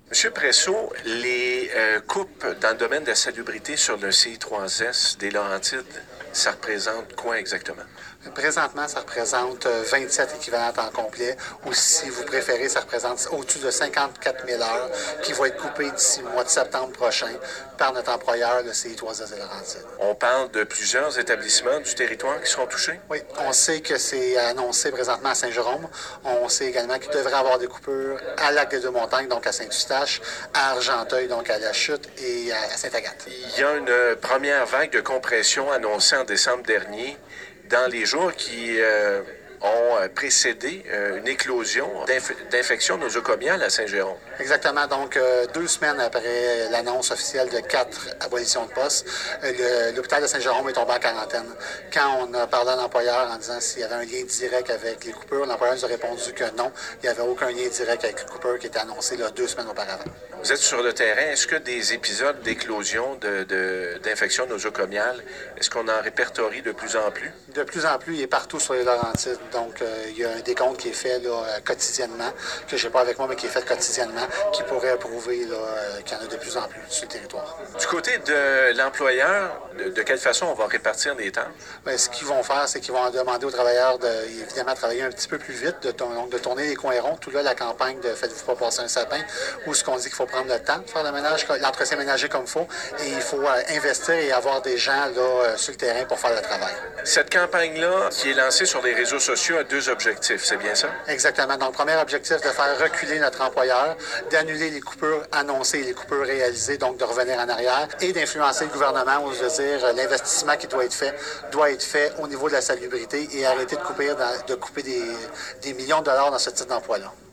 Monsieur Presso, les coupes dans le domaine de la salubrité sur le CI3S des Laurentides, ça représente quoi exactement? Présentement, ça représente 27 équivalents temps complet, ou si vous préférez, ça représente au-dessus de 54 000 heures qui vont être coupées d'ici le mois de septembre prochain par notre employeur, le CI3S des Laurentides. On parle de plusieurs établissements du territoire qui seront touchés? Oui, on sait que c'est annoncé présentement à Saint-Jérôme. On sait également qu'il devrait y avoir des coupures à Lac-des-Deux-Montagnes, donc à Saint-Eustache, à Argenteuil, donc à La Chute, et à Sainte-Agathe. Il y a une première vague de compression annoncée en décembre dernier. Dans les jours qui ont précédé une éclosion d'infection nosocomiale à Saint-Jérôme. Exactement. Donc, 2 semaines après l'annonce officielle de 4 abolitions de postes, l'hôpital de Saint-Jérôme est tombé en quarantaine. Quand on a parlé à l'employeur en disant s'il y avait un lien direct avec les coupures, l'employeur nous a répondu que non, il n'y avait aucun lien direct avec les coupures qui étaient annoncées 2 semaines auparavant. Vous êtes sur le terrain. Est-ce que des épisodes d'éclosion d'infection nosocomiale, est-ce qu'on en répertorie de plus en plus? De plus en plus, il est partout sur les Laurentides. Donc, il y a un décompte qui est fait quotidiennement, que je n'ai pas avec moi, mais qui est fait quotidiennement, qui pourrait prouver qu'il y en a de plus en plus sur le territoire. Du côté de l'employeur, de quelle façon on va répartir les tâches? Bien, ce qu'ils vont faire, c'est qu'ils vont demander aux travailleurs de, évidemment, travailler un petit peu plus vite, de tourner les coins ronds. Tout là, la campagne de Faites-vous pas passer un sapin, où ce qu'on dit qu'il faut prendre le temps de faire le ménage, l'entretien ménager comme il faut, et il faut investir et avoir des gens sur le terrain pour faire le travail. Cette campagne-là, qui est lancée sur les réseaux sociaux, a 2 objectifs, c'est bien ça? Exactement. Donc, premier objectif, de faire reculer notre employeur, d'annuler les coupures annoncées et les coupures réalisées, donc de revenir en arrière, et d'influencer le gouvernement, ou de dire l'investissement qui doit être fait au niveau de la salubrité et arrêter de couper des millions de dollars dans ce type d'emploi-là.